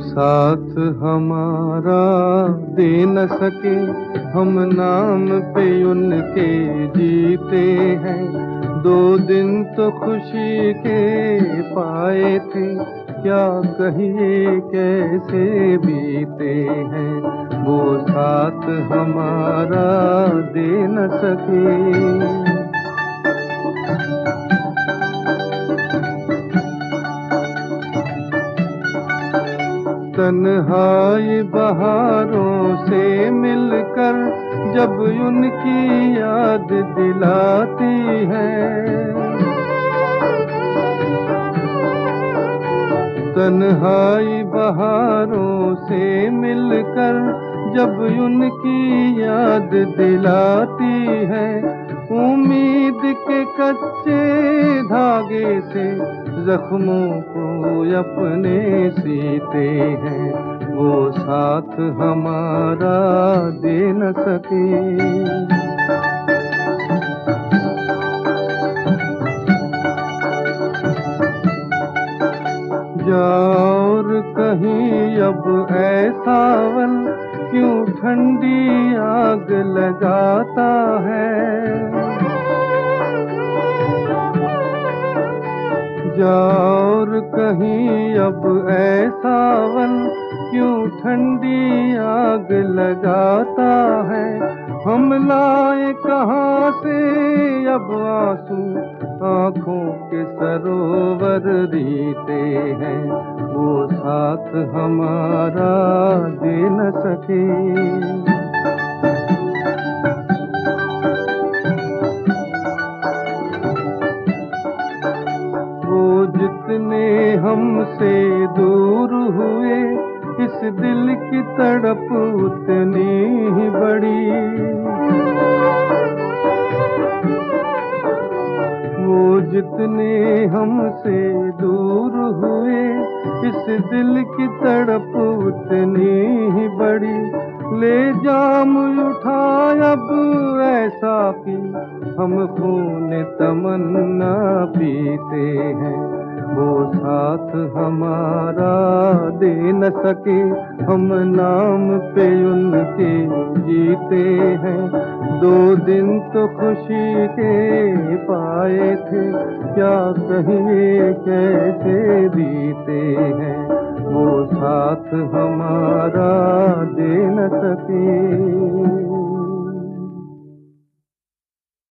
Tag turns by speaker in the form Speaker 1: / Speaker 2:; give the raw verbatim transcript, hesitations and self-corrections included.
Speaker 1: साथ हमारा दे न सके, हम नाम पे उनके जीते हैं। दो दिन तो खुशी के पाए थे, क्या कहिए कैसे बीते हैं। वो साथ हमारा दे न सके। तन्हाई बहारों से मिलकर जब उनकी याद दिलाती है, तन्हाई बहारों से मिलकर जब उनकी याद दिलाती है। उम्मीद के कच्चे धागे से जख्मों को अपने सीते हैं। वो साथ हमारा दे न सके। और कहीं अब ऐसा वन क्यों ठंडी आग लगाता है। और कहीं अब ऐसा वन क्यों ठंडी आग लगाता है। हम लाए कहाँ से अब आंसू, आँखों के सरोवर रीते हैं। वो साथ हमारा दे न सके। वो जितने हमसे दूर हुए, इस दिल की तड़प उतनी ही बड़ी। वो जितने हमसे दूर हुए, इस दिल की तड़प उतनी ही बड़ी। ले जाम उठा अब ऐसा कि हम खून तमन्ना पीते हैं। वो साथ हमारा दे न सके, हम नाम पे उनके जीते हैं। दो दिन तो खुशी के पाए थे, क्या कहिए कैसे बीते हैं। वो साथ हमारा दे न सके।